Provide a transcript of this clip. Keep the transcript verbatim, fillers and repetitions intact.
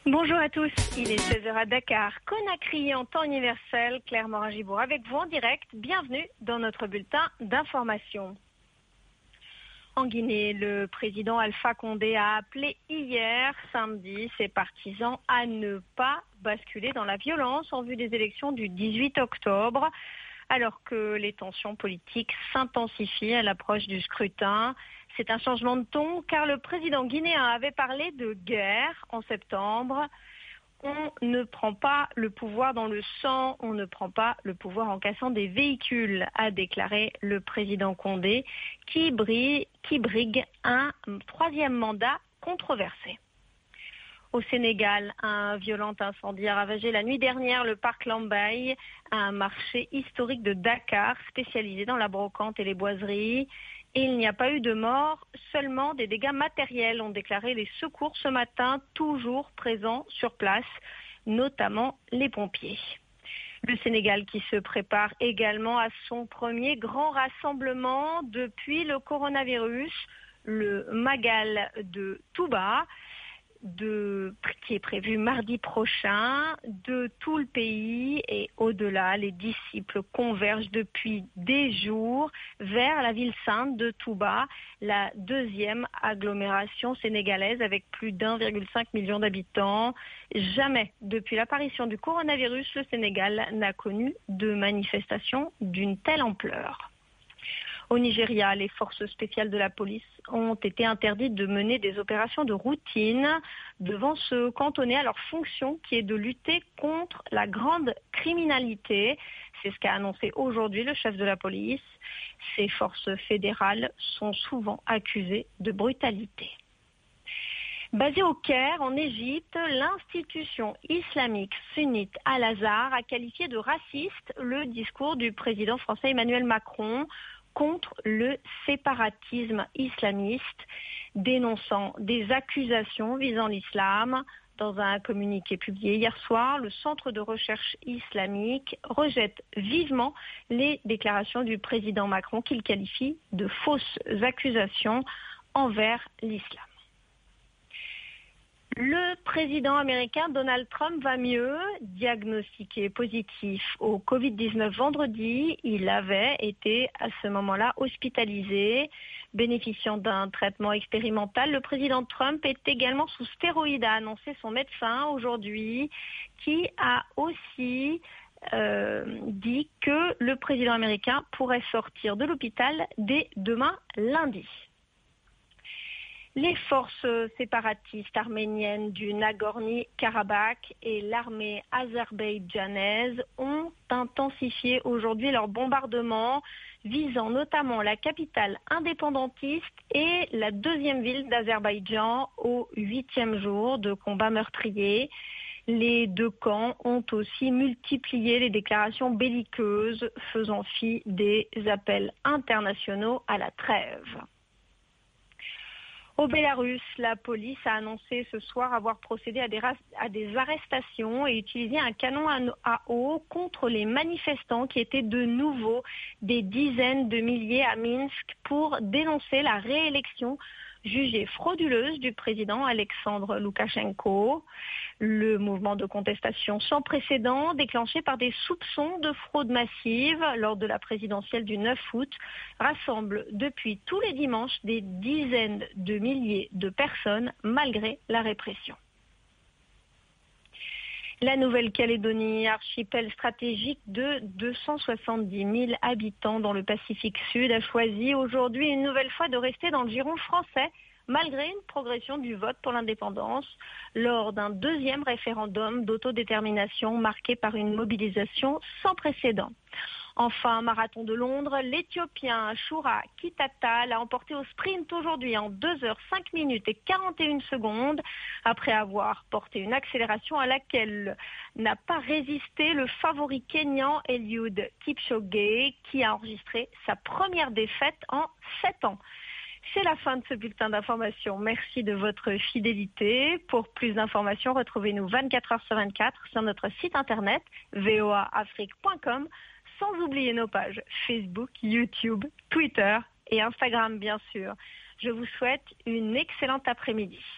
Bonjour à tous, il est seize heures à Dakar, Conakry en temps universel, Claire Morin-Gibourg avec vous en direct. Bienvenue dans notre bulletin d'information. En Guinée, le président Alpha Condé a appelé hier, samedi, ses partisans à ne pas basculer dans la violence en vue des élections du dix-huit octobre, alors que les tensions politiques s'intensifient à l'approche du scrutin. C'est un changement de ton car le président guinéen avait parlé de guerre en septembre. On ne prend pas le pouvoir dans le sang, on ne prend pas le pouvoir en cassant des véhicules, a déclaré le président Condé, qui brigue, qui brigue un troisième mandat controversé. Au Sénégal, un violent incendie a ravagé la nuit dernière le parc Lambaye, un marché historique de Dakar spécialisé dans la brocante et les boiseries. Et il n'y a pas eu de mort, seulement des dégâts matériels, ont déclaré les secours ce matin, toujours présents sur place, notamment les pompiers. Le Sénégal qui se prépare également à son premier grand rassemblement depuis le coronavirus, le Magal de Touba, de, qui est prévu mardi prochain. De tout le pays et au-delà, les disciples convergent depuis des jours vers la ville sainte de Touba, la deuxième agglomération sénégalaise avec plus d'un virgule cinq million d'habitants. Jamais depuis l'apparition du coronavirus, le Sénégal n'a connu de manifestation d'une telle ampleur. Au Nigeria, les forces spéciales de la police ont été interdites de mener des opérations de routine, devant se cantonner à leur fonction qui est de lutter contre la grande criminalité. C'est ce qu'a annoncé aujourd'hui le chef de la police. Ces forces fédérales sont souvent accusées de brutalité. Basée au Caire, en Égypte, l'institution islamique sunnite Al-Azhar a qualifié de raciste le discours du président français Emmanuel Macron contre le séparatisme islamiste, dénonçant des accusations visant l'islam. Dans un communiqué publié hier soir, le Centre de recherche islamique rejette vivement les déclarations du président Macron qu'il qualifie de fausses accusations envers l'islam. Le président américain Donald Trump va mieux, diagnostiqué positif au covid dix-neuf vendredi. Il avait été à ce moment-là hospitalisé. Bénéficiant d'un traitement expérimental, le président Trump est également sous stéroïdes, a annoncé son médecin aujourd'hui, qui a aussi euh, dit que le président américain pourrait sortir de l'hôpital dès demain lundi. Les forces séparatistes arméniennes du Nagorno-Karabakh et l'armée azerbaïdjanaise ont intensifié aujourd'hui leurs bombardements, visant notamment la capitale indépendantiste et la deuxième ville d'Azerbaïdjan au huitième jour de combats meurtriers. Les deux camps ont aussi multiplié les déclarations belliqueuses, faisant fi des appels internationaux à la trêve. Au Bélarus, la police a annoncé ce soir avoir procédé à des, à des arrestations et utilisé un canon à eau contre les manifestants qui étaient de nouveau des dizaines de milliers à Minsk pour dénoncer la réélection jugée frauduleuse du président Alexandre Loukachenko. Le mouvement de contestation sans précédent déclenché par des soupçons de fraude massive lors de la présidentielle du neuf août rassemble depuis tous les dimanches des dizaines de milliers de personnes malgré la répression. La Nouvelle-Calédonie, archipel stratégique de deux cent soixante-dix mille habitants dans le Pacifique Sud, a choisi aujourd'hui une nouvelle fois de rester dans le giron français, malgré une progression du vote pour l'indépendance, lors d'un deuxième référendum d'autodétermination marqué par une mobilisation sans précédent. Enfin, marathon de Londres, l'Éthiopien Shura Kitata l'a emporté au sprint aujourd'hui en deux heures cinq minutes et quarante et une secondes, après avoir porté une accélération à laquelle n'a pas résisté le favori kényan Eliud Kipchoge, qui a enregistré sa première défaite en sept ans. C'est la fin de ce bulletin d'information. Merci de votre fidélité. Pour plus d'informations, retrouvez-nous vingt-quatre heures sur vingt-quatre sur notre site internet v o a afrique point com, sans oublier nos pages Facebook, YouTube, Twitter et Instagram bien sûr. Je vous souhaite une excellente après-midi.